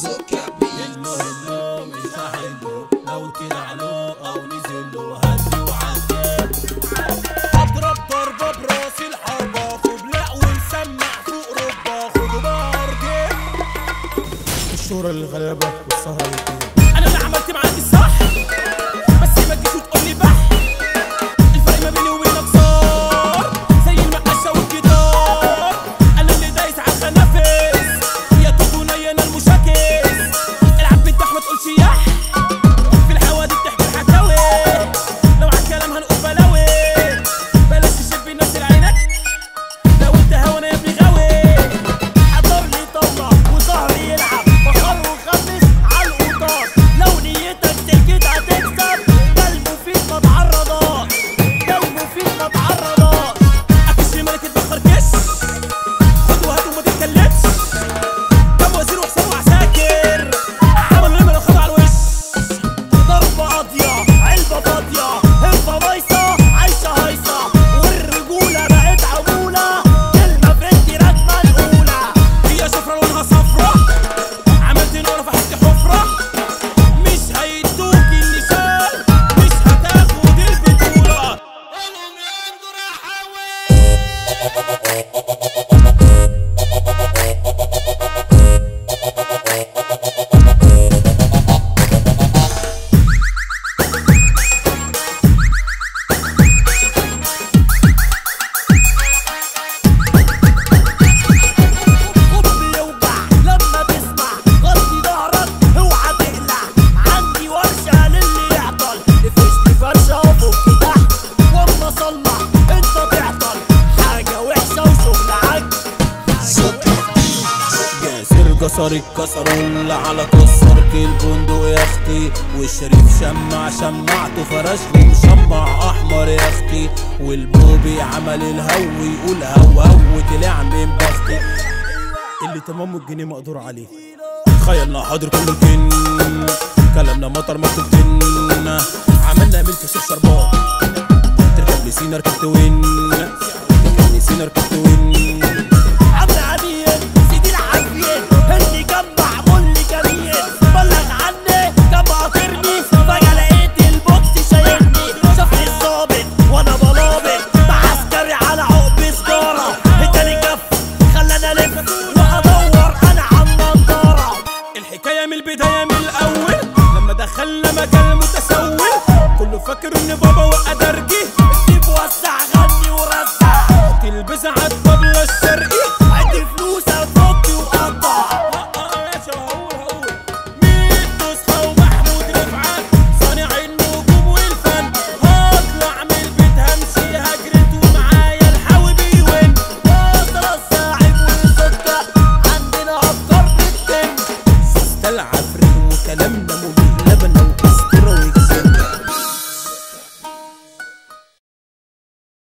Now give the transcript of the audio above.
هلو مش هحله لو طلع له او نزل له هدي وعداه. اضرب ضربه براس الحربه فبلق ونسمع فوق ربه خدوا بارجه. الشهرة للغلابه والسهره للكل. انا اللي عملت معاك الصح بس ما تجيش وتقول لي بح. الفرق ما بيني وبينك صار زي المقشه والجدار. انا اللي دايس على الخنافس يا توتو نينا المشاكس. العب بالدح ما تقولش يح في الحوادث بتحكي الحكاوي. لو عالكلام هنقول بلاوي بلاش تشب الناس العينك لو انت هوا انا يا ابني غاوي. حضر لي طاوله وظهري يلعب بخر وخمس على القطار. لو نيتك سكت هتكسب ده المفيد ما تعرضاش. ده المفيد ما تعرضاش. قفش ملك اتبخر كش خد وهات وما تتكلمش. كم وزير وحساب وعساكر عملوا لما لو خدوا على الوش. ضربة قاضية علبة فاضية هفة بايصة عايشة هايصة والرجولة بقت عمولة. كلمة في التراك منقولة هي شفرة لونها صفرة. عملت نورة فحت حفرة مش هيدوك النشان مش هتاخد البطولة. خد بيوجع لما تسمع غطي ظهرك اوعى تقلع. عندي ورشة للي يعطل افرشني فرشة وفك تحت واما اصلح انت تعطل. حاجة وحشة وشغل عك. جاسر كسر الكسرول على كسرت البندق يا اختي. والشريف شمعته فرشلي مشمع احمر يا اختي. والبوبي عمل الهو يقول هو طلع من بختي. اللي تمام الجنيه مقدور عليه. تخيلنا حاضر كله الجن كلامنا مطر مكتوب جن. عملنا ملك شيخ شربان تركب لي سينا ركبت وين. تركب لي سينا ركبت وين. عم عمير سيدي العافية اللي كان معمول لي جميل. بلغ عني كان قاطرني فجأة لقيت البوكس شايلني. شافني الظابط وانا بلابط مع عسكري على عقب سجارة. اداني كف خلاني الف وادور انا على النضارة. الحكاية من البداية من الاول لما دخلنا مجال متسول كله فاكر ان بابا وقدر